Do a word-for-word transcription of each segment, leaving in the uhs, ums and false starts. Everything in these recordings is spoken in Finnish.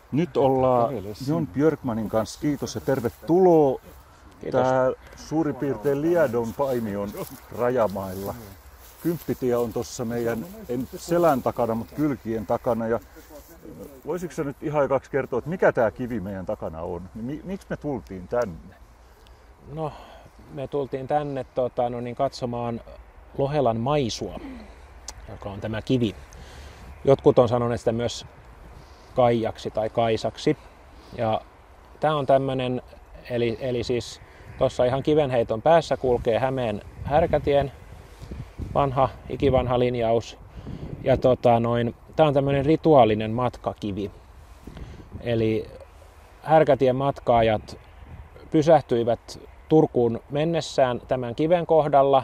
Nyt ollaan Jon Björkmanin kanssa. Kiitos ja tervetuloa. Kiitos. Tää suurin piirtein Liedon Paimion rajamailla. Kymppitie on tuossa meidän, en selän takana, mutta kylkien takana. Ja voisitko sä nyt ihan ekaksi kertoa, että mikä tämä kivi meidän takana on? Miksi me tultiin tänne? No, me tultiin tänne tota, no niin, katsomaan Lohelan maisua, joka on tämä kivi. Jotkut on sanoneet sitä myös Kaijaksi tai Kaisaksi. Ja tämä on tämmöinen, eli, eli siis tuossa ihan kivenheiton päässä kulkee Hämeen Härkätien vanha, ikivanha linjaus. Ja tota, noin, tämä on tämmöinen rituaalinen matkakivi. Eli Härkätien matkaajat pysähtyivät Turkuun mennessään tämän kiven kohdalla.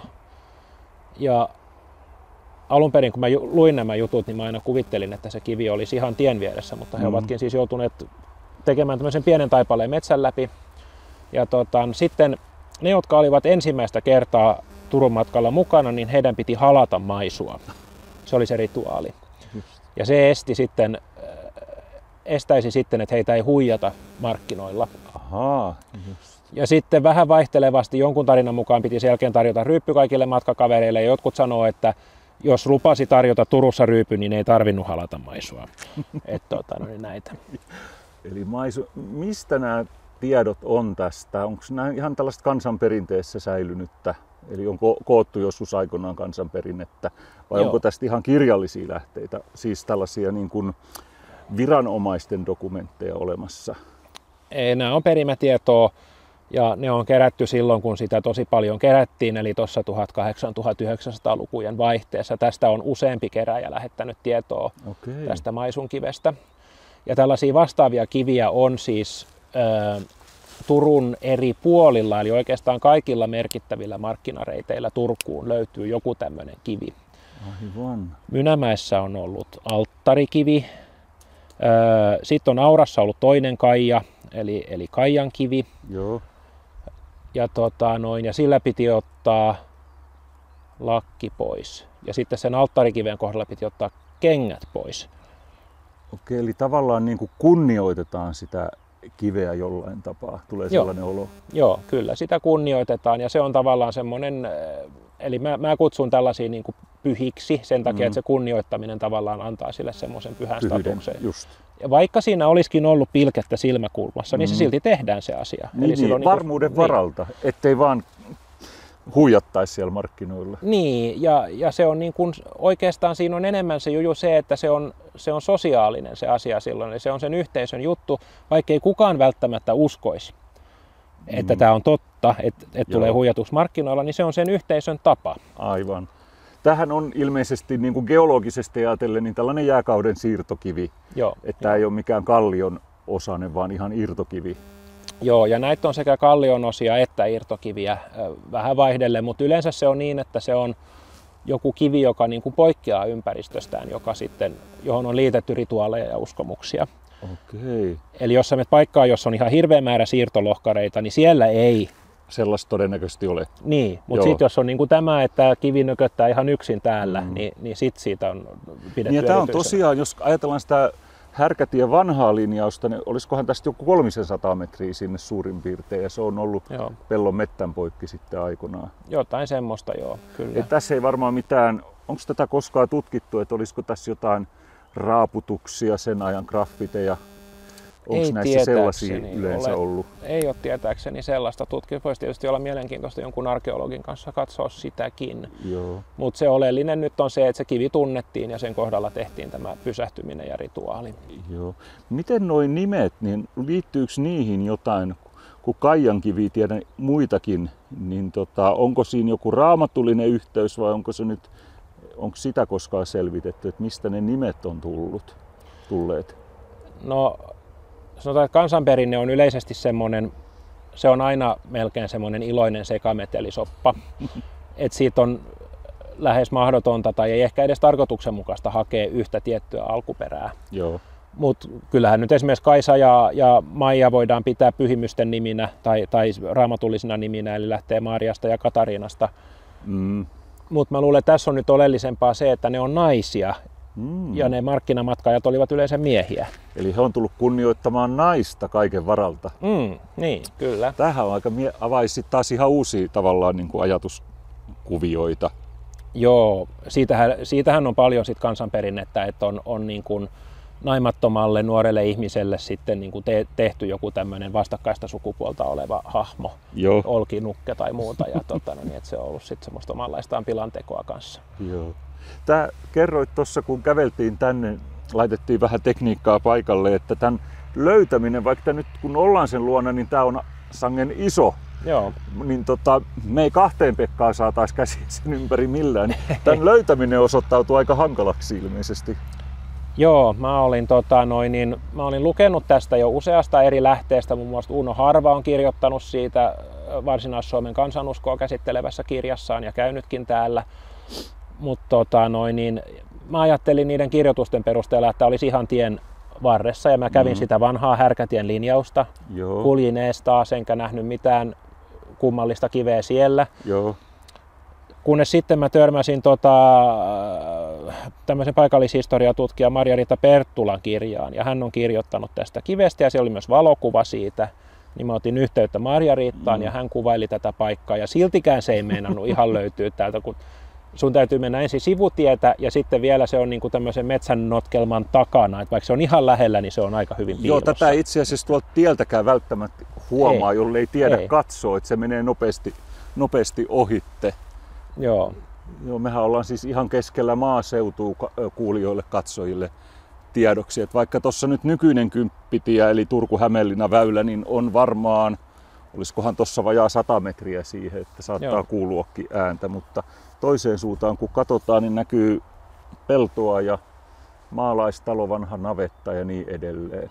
Ja alun perin, kun mä luin nämä jutut, niin mä aina kuvittelin, että se kivi olisi ihan tien vieressä, mutta he mm. ovatkin siis joutuneet tekemään tämmöisen pienen taipaleen metsän läpi. Ja tota, sitten ne, jotka olivat ensimmäistä kertaa Turun matkalla mukana, niin heidän piti halata maisua. Se oli se rituaali. Ja se esti sitten, estäisi sitten, että heitä ei huijata markkinoilla. Ahaa. Ja sitten vähän vaihtelevasti jonkun tarinan mukaan piti sen jälkeen tarjota ryyppy kaikille matkakavereille. Ja jotkut sanoo, että jos lupasi tarjota Turussa ryypy, niin ei tarvinnut halata maisua. Että tota, no niin näitä. Eli maisu, mistä nämä tiedot on tästä? Onko nämä ihan tällaista kansanperinteessä säilynyttä? Eli on ko- koottu joskus aikoinaan kansanperinnettä? Vai Joo. onko tästä ihan kirjallisia lähteitä? Siis tällaisia niin kuin viranomaisten dokumentteja olemassa? Ei, nämä on perimätietoa. Ja ne on kerätty silloin, kun sitä tosi paljon kerättiin, eli tuossa tuhatkahdeksansataa-tuhatyhdeksänsataalukujen vaihteessa. Tästä on useampi keräjä lähettänyt tietoa Okei. tästä maisunkivestä. Ja tällaisia vastaavia kiviä on siis ä, Turun eri puolilla, eli oikeastaan kaikilla merkittävillä markkinareiteillä Turkuun löytyy joku tämmöinen kivi. Aivan. Mynämäessä on ollut alttarikivi. Ä, sitten on Aurassa ollut toinen kaija, eli, eli Kaijan kivi. Joo. Ja, tota, noin, ja sillä piti ottaa lakki pois. Ja sitten sen alttarikiven kohdalla piti ottaa kengät pois. Okei, eli tavallaan niin kuin kunnioitetaan sitä kiveä jollain tapaa. Tulee Joo. sellainen olo. Joo, kyllä. Sitä kunnioitetaan. Ja se on tavallaan semmoinen, eli mä, mä kutsun tällaisia niin kuin pyhiksi sen takia, mm. että se kunnioittaminen tavallaan antaa sille semmoisen pyhän Pyhyyden, statuksen. just. Ja vaikka siinä olisikin ollut pilkettä silmäkulmassa, niin mm. se silti tehdään se asia. Niin, Eli niin, on varmuuden niin, varalta, ettei vaan huijattaisi siellä markkinoilla. Niin, ja, ja se on niin kuin, oikeastaan siinä on enemmän se juju se, että se on, se on sosiaalinen se asia silloin, eli se on sen yhteisön juttu, vaikka ei kukaan välttämättä uskoisi, että mm. tämä on totta, että, että tulee huijatuksi markkinoilla, niin se on sen yhteisön tapa. Aivan. Tämähän on ilmeisesti niin kuin geologisesti ajatellen niin tällainen jääkauden siirtokivi, Joo, että tämä ei ole mikään kallion osainen, vaan ihan irtokivi. Joo, ja näitä on sekä kallionosia että irtokiviä vähän vaihdellen, mutta yleensä se on niin, että se on joku kivi, joka niin kuin poikkeaa ympäristöstään, joka sitten, johon on liitetty rituaaleja ja uskomuksia. Okei. Eli jos sä menet paikkaan, jossa on ihan hirveä määrä siirtolohkareita, niin siellä ei sellaista todennäköisesti ole. Niin, mutta sitten jos on niin kuin tämä, että kivi nököttää ihan yksin täällä, mm. niin, niin sitten siitä on pidetty niin, ja tämä on tosiaan, jos ajatellaan sitä Härkätien vanhaa linjausta, niin olisikohan tästä joku kolmesataa metriä sinne suurin piirtein, ja se on ollut joo. pellon mettän poikki sitten aikoinaan. Jotain semmoista, joo, kyllä. Et tässä ei varmaan mitään, onko tätä koskaan tutkittu, että olisiko tässä jotain raaputuksia, sen ajan graffiteja? Onko näissä sellaisia yleensä ole, ollut? Ei ole tietääkseni sellaista. Tutkimus voisi tietysti olla mielenkiintoista jonkun arkeologin kanssa katsoa sitäkin. Mutta se oleellinen nyt on se, että se kivi tunnettiin ja sen kohdalla tehtiin tämä pysähtyminen ja rituaali. Joo. Miten nuo nimet, niin liittyykö niihin jotain, kun Kaijan kivi tiedän muitakin, niin tota, onko siinä joku raamatullinen yhteys vai onko se nyt, onko sitä koskaan selvitetty, että mistä ne nimet on tullut, tulleet? No, sanotaan, että kansanperinne on yleisesti semmoinen, se on aina melkein semmoinen iloinen sekametelisoppa, että siitä on lähes mahdotonta tai ei ehkä edes tarkoituksenmukaista hakea yhtä tiettyä alkuperää. Joo. Mutta kyllähän nyt esimerkiksi Kaisa ja, ja Maija voidaan pitää pyhimysten niminä tai, tai raamatullisina niminä, eli lähtee Maariasta ja Katariinasta. Mm. Mutta mä luulen, että tässä on nyt oleellisempaa se, että ne on naisia, Mm. Ja ne markkinamatkaajat olivat yleensä miehiä. Eli he on tullut kunnioittamaan naista kaiken varalta. Mm, niin, kyllä. Tämähän on aika mie- avaisi taas ihan uusia tavallaan niin kuin ajatuskuvioita. Joo, siitähän, siitähän on paljon sit kansanperinnettä, että on, on niin kuin naimattomalle nuorelle ihmiselle sitten niin kuin te, tehty joku tämmöinen vastakkaista sukupuolta oleva hahmo, Joo. olkinukke tai muuta, ja tota, no niin, että se on ollut sitten semmoista omanlaistaan pilantekoa kanssa. Joo. Tää kerroit tuossa, kun käveltiin tänne, laitettiin vähän tekniikkaa paikalle, että tämän löytäminen, vaikka nyt kun ollaan sen luona, niin tämä on sangen iso. Joo. Niin tota, me ei kahteen Pekkaan saataisi käsiä sen ympäri millään. Tämän löytäminen osoittautui aika hankalaksi ilmeisesti. Joo, mä olin, tota, noin, niin, mä olin lukenut tästä jo useasta eri lähteestä, muun muassa Uno Harva on kirjoittanut siitä Varsinais-Suomen kansanuskoa käsittelevässä kirjassaan ja käynytkin täällä. Mutta tota, niin, mä ajattelin niiden kirjoitusten perusteella, että olisi ihan tien varressa ja mä kävin mm. sitä vanhaa Härkätien linjausta, Joo. kuljin ees taas enkä nähnyt mitään kummallista kiveä siellä. Joo. Kunnes sitten mä törmäsin tota, tämmöisen paikallishistoriatutkija Marja-Riitta Perttulan kirjaan ja hän on kirjoittanut tästä kivestä ja siellä oli myös valokuva siitä. Niin mä otin yhteyttä Marja-Riittaan mm. ja hän kuvaili tätä paikkaa ja siltikään se ei meinannut ihan löytyä täältä, kun sun täytyy mennä ensin sivutietä ja sitten vielä se on niin kuin tämmöisen metsän notkelman takana, että vaikka se on ihan lähellä, niin se on aika hyvin piilossa. Joo, tätä itse asiassa tuolta tieltäkään välttämättä huomaa, ei. jollei tiedä ei. katsoa, että se menee nopeasti, nopeasti ohitte. Joo. Joo, mehän ollaan siis ihan keskellä maaseutua kuulijoille, katsojille tiedoksi, että vaikka tuossa nyt nykyinen kymppitie, eli Turku-Hämeenlinna väylä, niin on varmaan, olisikohan tuossa vajaa sata metriä siihen, että saattaa Joo. kuuluakin ääntä, mutta toiseen suuntaan kun katsotaan, niin näkyy peltoa ja maalaistalo, vanha navetta ja niin edelleen.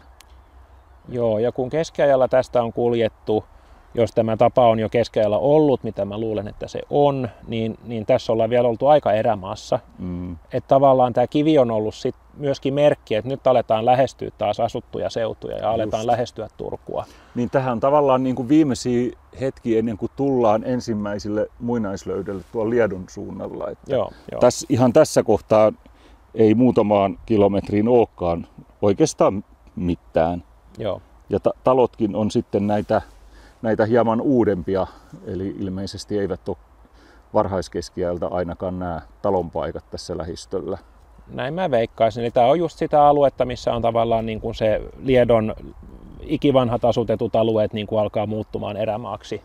Joo, ja kun keskiajalla tästä on kuljettu, jos tämä tapa on jo keskiajalla ollut, mitä mä luulen, että se on, niin, niin tässä ollaan vielä oltu aika erämaassa. Mm. Että tavallaan tämä kivi on ollut sit myöskin merkki, että nyt aletaan lähestyä taas asuttuja seutuja ja aletaan Just. lähestyä Turkua. Niin tähän on tavallaan niin kuin viimeisiä hetkiä ennen kuin tullaan ensimmäisille muinaislöydölle tuolla Liedon suunnalla. Että joo, jo. Tässä, ihan tässä kohtaa ei muutamaan kilometriin olekaan oikeastaan mitään. Joo. Ja ta- talotkin on sitten näitä näitä hieman uudempia, eli ilmeisesti eivät ole varhaiskeskiajalta ainakaan nämä talonpaikat tässä lähistöllä. Näin mä veikkaisin. Eli tämä on just sitä aluetta, missä on tavallaan niin kuin se Liedon ikivanhat asutetut alueet niin kuin alkaa muuttumaan erämaaksi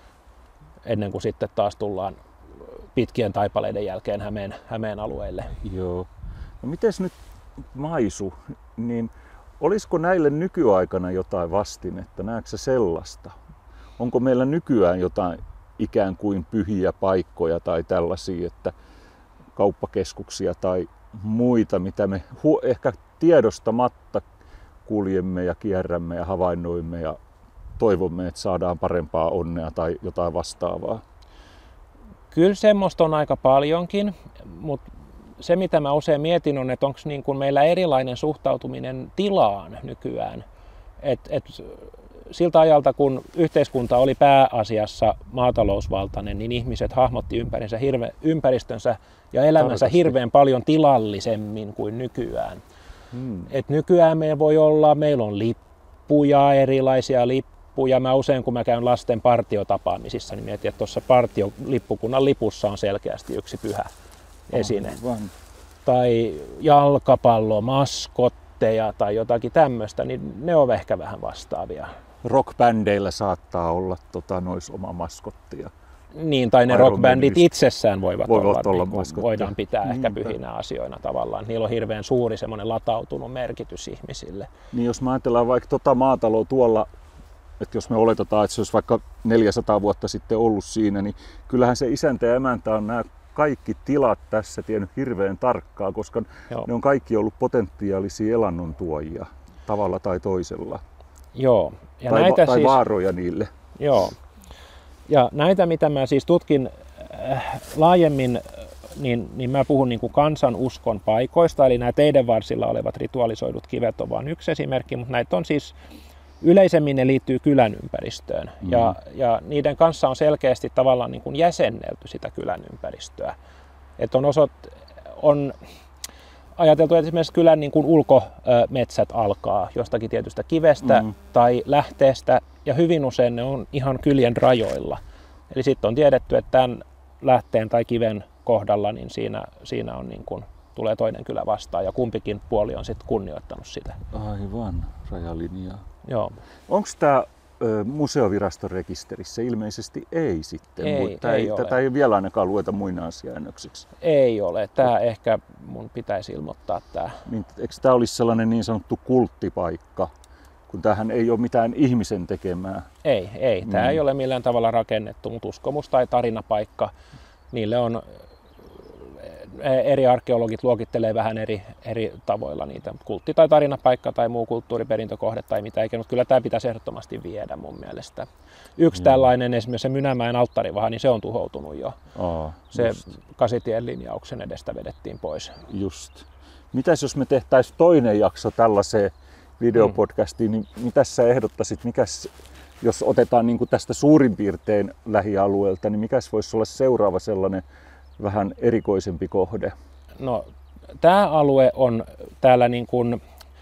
ennen kuin sitten taas tullaan pitkien taipaleiden jälkeen Hämeen, Hämeen alueelle. Joo. No mites nyt Maisu, niin olisiko näille nykyaikana jotain vastinetta? Näetkö sä sellaista? Onko meillä nykyään jotain ikään kuin pyhiä paikkoja tai tällaisia, että kauppakeskuksia tai muita, mitä me hu- ehkä tiedostamatta kuljemme ja kierrämme ja havainnoimme ja toivomme, että saadaan parempaa onnea tai jotain vastaavaa? Kyllä semmoista on aika paljonkin, mutta se mitä mä usein mietin on, että onko niin kuin meillä erilainen suhtautuminen tilaan nykyään. Et, et, siltä ajalta, kun yhteiskunta oli pääasiassa maatalousvaltainen, niin ihmiset hahmotti ympärinsä hirve, ympäristönsä ja elämänsä Tarkasti. hirveän paljon tilallisemmin kuin nykyään. Hmm. Et nykyään meillä voi olla, meillä on lippuja, erilaisia lippuja. Mä usein, kun mä käyn lasten partiotapaamisissa, niin mietin, että tuossa partiolippukunnan lipussa on selkeästi yksi pyhä esine. Oh, tai jalkapallo, maskotteja tai jotakin tämmöistä, niin ne on ehkä vähän vastaavia. Rockbändeillä saattaa olla tota, nois oma maskottia. Niin, tai ne rockbändit itsessään voivat, voivat olla, olla niin voidaan pitää ehkä pyhinä asioina tavallaan. Niillä on hirveän suuri semmoinen latautunut merkitys ihmisille. Niin jos mä ajatellaan vaikka tota maataloa tuolla, että jos me oletetaan, että se olisi vaikka neljäsataa vuotta sitten ollut siinä, niin kyllähän se isäntä ja emäntä on nämä kaikki tilat tässä tiennyt hirveän tarkkaan, koska Joo. ne on kaikki ollut potentiaalisia elannontuojia tavalla tai toisella. Joo. Ja tai, näitä tai siis, vaaroja niille. Joo. Ja näitä, mitä mä siis tutkin äh, laajemmin, niin, niin mä puhun niin kuin kansanuskon paikoista, eli nämä teiden varsilla olevat ritualisoidut kivet on vain yksi esimerkki, mutta näitä on siis yleisemmin ne liittyy kylän ympäristöön mm. ja, ja niiden kanssa on selkeästi tavallaan niin kuin jäsennelty sitä kylän ympäristöä. Että on, osot, on, ajateltu, että esimerkiksi kylän niin kuin ulkometsät alkaa jostakin tietystä kivestä mm. tai lähteestä, ja hyvin usein ne on ihan kylien rajoilla. Eli sitten on tiedetty, että tämän lähteen tai kiven kohdalla niin siinä, siinä on niin kuin, tulee toinen kylä vastaan, ja kumpikin puoli on sitten kunnioittanut sitä. Aivan, rajalinjaa. Joo. Onko tämä museoviraston rekisterissä? Ilmeisesti ei sitten. Ei, mutta ei ei, ole. tätä ei vielä ainakaan lueta muinaisjäännöksiksi. Ei ole. Tämä ehkä mun pitäisi ilmoittaa tämä. Niin, eikö tämä olisi sellainen niin sanottu kulttipaikka, kun tämähän ei ole mitään ihmisen tekemää? Ei, ei. Tämä Mm. ei ole millään tavalla rakennettu, mutta uskomus tai tarinapaikka, niille on eri arkeologit luokittelee vähän eri, eri tavoilla niitä. Kultti- tai tarinapaikka tai muu kulttuuriperintökohde tai mitä eikä, mutta kyllä tämä pitäisi ehdottomasti viedä mun mielestä. Yksi mm. tällainen, esimerkiksi se Mynämäen alttarivaha, niin se on tuhoutunut jo. Aa, se just. Kasitien linjauksen edestä vedettiin pois. Just. Mitäs jos me tehtäisiin toinen jakso tällaiseen videopodcastiin, mm. niin mitäs sä ehdottaisit, mikäs, jos otetaan niin kuin tästä suurin piirtein lähialueelta, niin mikäs voisi olla seuraava sellainen vähän erikoisempi kohde? No, tämä alue on täällä niin kuin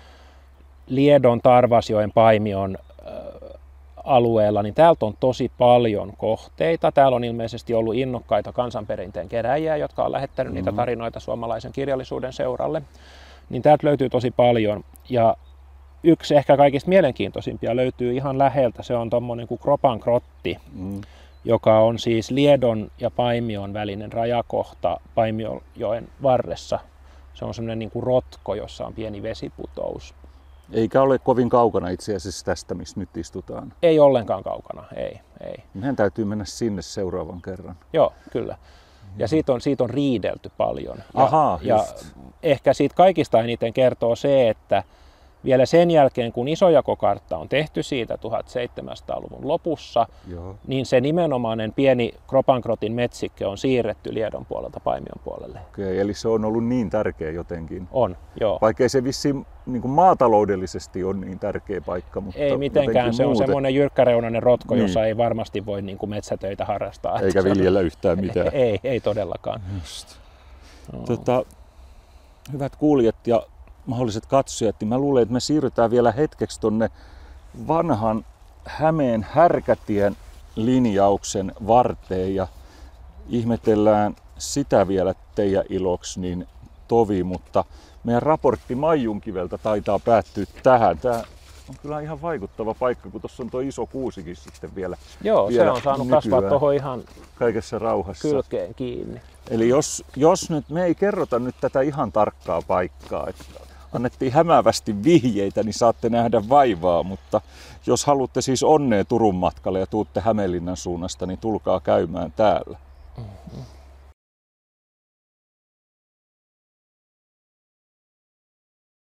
Liedon, Tarvasjoen, Paimion äh, alueella, niin täältä on tosi paljon kohteita. Täällä on ilmeisesti ollut innokkaita kansanperinteen keräjiä, jotka on lähettänyt mm-hmm. niitä tarinoita suomalaisen kirjallisuuden seuralle. Niin täältä löytyy tosi paljon. Ja yksi ehkä kaikista mielenkiintoisimpia löytyy ihan läheltä. Se on tommonen kuin Kropan grotti. Mm. joka on siis Liedon ja Paimion välinen rajakohta Paimionjoen varressa. Se on semmoinen niin kuin rotko, jossa on pieni vesiputous. Eikä ole kovin kaukana itse asiassa tästä, missä nyt istutaan. Ei ollenkaan kaukana, ei. ei. Meidän täytyy mennä sinne seuraavan kerran. Joo, kyllä. Ja siitä on, siitä on riidelty paljon. Ja, Ahaa, ja ehkä siitä kaikista eniten kertoo se, että vielä sen jälkeen, kun isojakokartta on tehty siitä seitsemäntoistasadan-luvun lopussa, Joo. niin se nimenomainen pieni Kropankrotin metsikkö on siirretty Liedon puolelta Paimion puolelle. Okei, eli se on ollut niin tärkeä jotenkin. On, joo. Vaikkei se vissiin niin kuin maataloudellisesti on niin tärkeä paikka, mutta ei mitenkään, se muuten. On semmoinen jyrkkäreunainen rotko, niin. jossa ei varmasti voi niin kuin metsätöitä harrastaa. Eikä viljellä yhtään mitään. ei, ei todellakaan. Just. No. Tota, hyvät kuulijat ja mahdolliset katsojat, niin mä luulen, että me siirrytään vielä hetkeksi tonne vanhan Hämeen Härkätien linjauksen varteen ja ihmetellään sitä vielä teidän iloksi, niin tovi, mutta meidän raportti Maijunkiveltä taitaa päättyä tähän. Tää on kyllä ihan vaikuttava paikka, kun tuossa on tuo iso kuusikin sitten vielä. Joo, vielä se on saanut nykyään kasvaa tuohon ihan kaikessa rauhassa kylkeen kiinni. Eli jos, jos nyt, me ei kerrota nyt tätä ihan tarkkaa paikkaa, että annettiin hämäävästi vihjeitä, niin saatte nähdä vaivaa, mutta jos haluatte siis onnea Turun matkalle ja tuutte Hämeenlinnan suunnasta, niin tulkaa käymään täällä. Mm-hmm.